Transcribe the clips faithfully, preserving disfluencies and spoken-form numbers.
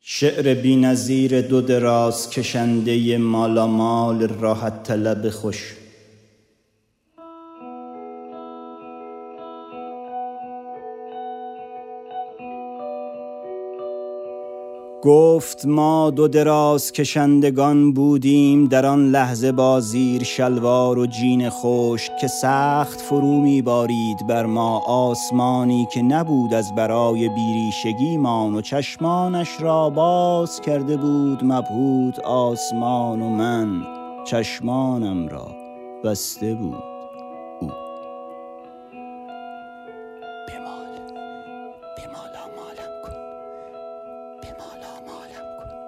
شعر بی‌نظیر دو دراز کشنده مالامال راحت طلب خوش. گفت ما دو دراز کشندگان بودیم در آن لحظه با زیر شلوار و جین خشک که سخت فرو می بارید بر ما آسمانی که نبود از برای بیریشگیمان و چشمانش را باز کرده بود مبهوت آسمان و من چشمانم را بسته بود. او بمال بمال آمالم کن، بمال آمالم کن.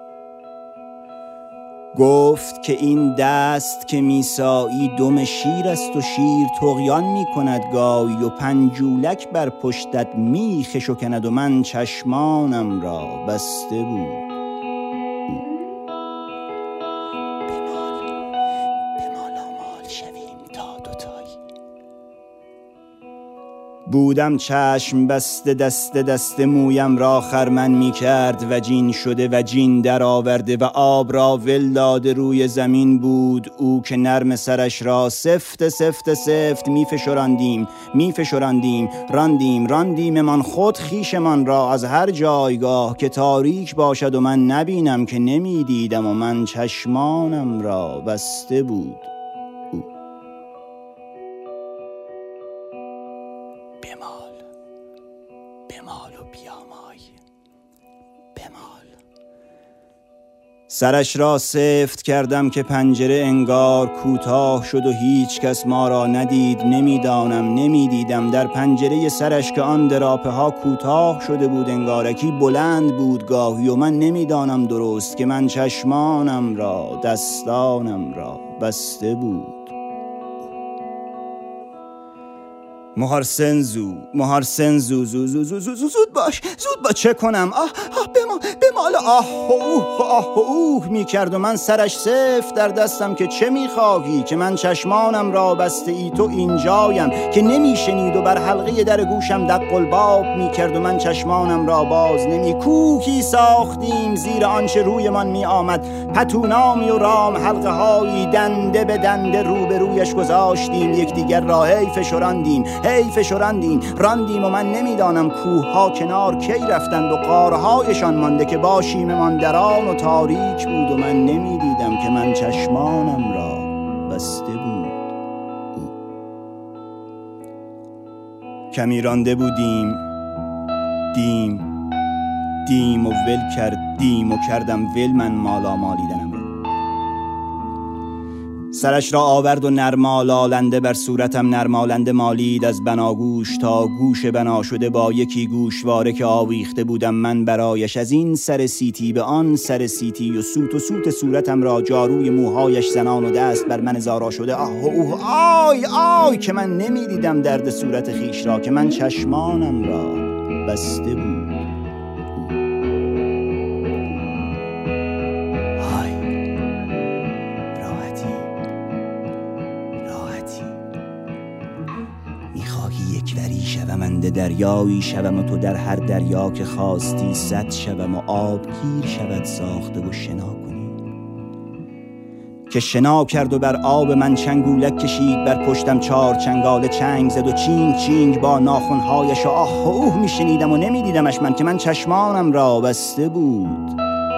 گفت که این دست که میسایی دم شیر است و شیر طغیان می کند گاهی و پنجولک بر پشتت میخ شکند و من چشمانم را بسته بود. بمال بمال آمال شویم تا دوتایی. بودم چشم بسته دست دست مویم را خرمن می کرد و جین شده و جین در آورده و آب را ول داده روی زمین بود. او که نرم سرش را سفت سفت سفت می فشراندیم می فشراندیم راندیم راندیم من خود خیشمان را از هر جایگاه که تاریک باشد و من نبینم که نمی دیدم و من چشمانم را بسته بود. بمال بمال و بیامای بمال. سرش را سفت کردم که پنجره انگار کوتاه شد و هیچ کس ما را ندید. نمیدانم نمیدیدم در پنجره سرش که آن دراپه ها کوتاه شده بود انگارکی بلند بود گاهی و من نمیدانم درست که من چشمانم را دستانم را بسته بود. مهارسنزو مهارسنزو زو زو زو زو زو زود باش زود با چه کنم؟ آه آه بمال بمال آه اوه آه اوه می کرد و من سرش سفت در دستم که چه می خواهی؟ که من چشمانم را بسته ای تو اینجایم که نمی شنید و بر حلقه در گوشم دق الباب می کرد و من چشمانم را باز نمی. کوکی ساختیم زیر آنچه رویمان می آمد، پتونامی و رام حلقه هایی دنده به دنده روبرویش گذاشتیم، یکدیگر را هی فشراندیم هی فشراندیم راندیم و من نمیدانم کوه ها کنار کی رفتند و غارهایشان مانده که با شیممان دران و تاریک بود و من نمیدیدم که من چشمانم را بسته بود. او. کمی رانده بودیم دیم دیم و ول کردیم و کردم ول من مالا مالیدنم را. سرش را آورد و نرمالالنده بر صورتم نرمالنده مالید از بناگوش تا گوش بنا شده با یکی گوشواره که آویخته بودم من برایش، از این سر سیتی به آن سر سیتی و سوت و سوت صورتم را جاروی موهایش زنان و دست بر من زارا شده. آه اوه آی آی که من نمیدیدم درد صورت خیش را که من چشمانم را بسته بود. میخواهی یک وری شومنده دریایی شوم و تو در هر دریا که خواستی صد شوم و آب گیر شود ساخته و شنا کنی که شنا کرد و بر آب من چنگولک کشید، بر پشتم چار چنگاله چنگ زد و چینگ چینگ با ناخنهایش و آه اوه میشنیدم و نمیدیدمش من که من چشمانم را بسته بود.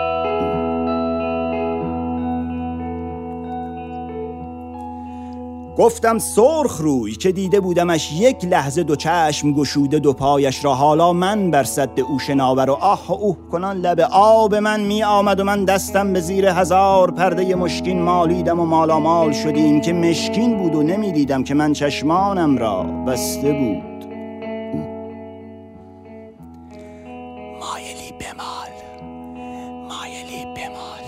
گفتم سرخ روی که دیده بودمش یک لحظه دو چشم گشوده دو پایش را، حالا من بر سد او شناور و آه اوه کنان لب آب من می آمد و من دستم به زیر هزار پرده مشکین مالیدم و مالامال شدیم که مشکین بود و نمی دیدم که من چشمانم را بسته بود. مایلی بمال مایلی بمال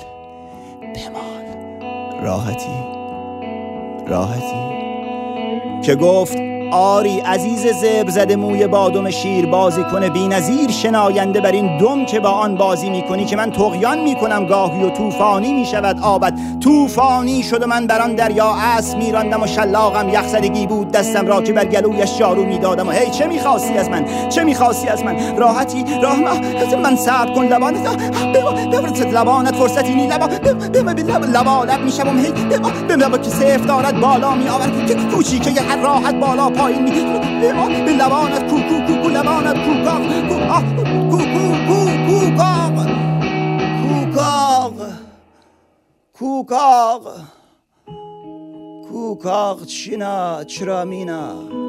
بمال. راحتی راحتی که گفت آری عزیز زبر زده موی بادم شیر بازی کنه بی نظیر شناینده بر این دم که با آن بازی میکنی که من طغیان میکنم گاهی و طوفانی میشود آبد طوفانی شد و من بر آن دریا اسب میراندم و شلاقم یخزدگی بود دستم را که بر گلویش جارو میدادم و هی چه میخواستی از من چه میخواستی از من راحتی راه من صبر کن لبانت ببرد لبانت فرصتی نی لبا لبا لب میشم هی بم لبا که صفر دارد بالا می آورد که کوچیکه یه هر راحت بالا پایین می به لبانت کو کو کو کو لبانت کوکاق کو کو کو کوکاق کوکاق کوکاق کوکاق چینا چرا مینا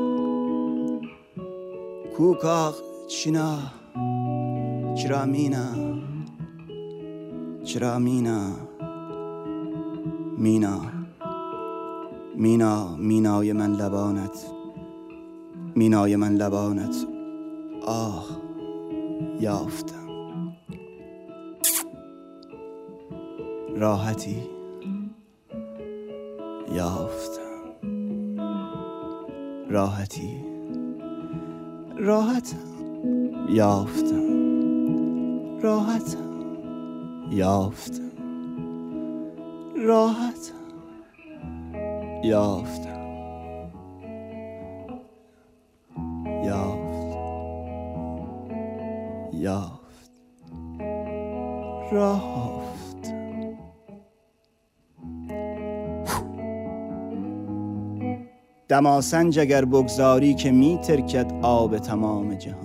کوکاق چینا چرا مینا چرا مینا مینا مینا مینای من لبانت مینای من لبانت آه یافتم راحتی یافتم راحتی راحتم یافتم راحتم یافتم راحتم یافتم یافت یافت رافت دماسنج اگر بگذاری که می ترکد آب تمام جهان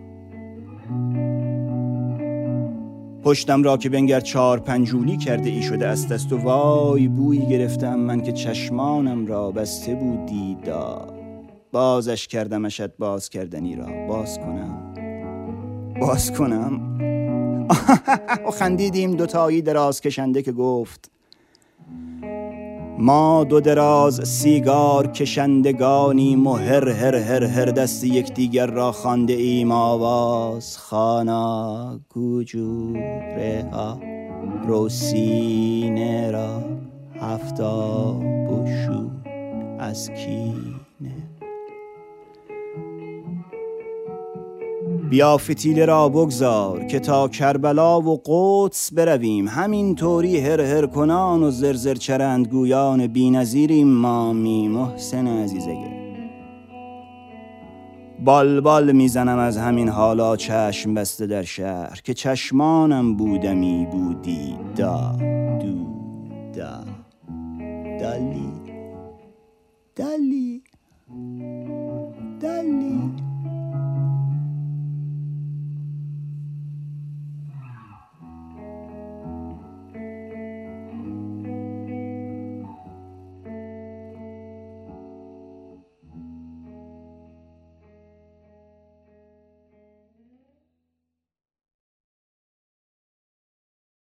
پشتم را که بنگر چار پنجولی کرده ای شده است دست و وای بویی گرفتم من که چشمانم را بسته بود دیدار بازش کردمشت باز کردنی را باز کنم باز کنم و خندیدیم دوتایی دراز کشنده که گفت ما دو دراز سیگار کشندگانیم و هر هر هر هر دست یکدیگر را خوانده ایم آواز خانا گوجوره ها روسینه را هفتاب و شور از کینه بیا فتیله را بگذار که تا کربلا و قدس برویم همین طوری هر هر کنان و زرزر چرند گویان بی نظیریم مامی محسن عزیزگه بال بال میزنم از همین حالا چشم بسته در شهر که چشمانم بودمی بودی دا دو دا دلی دلی دلی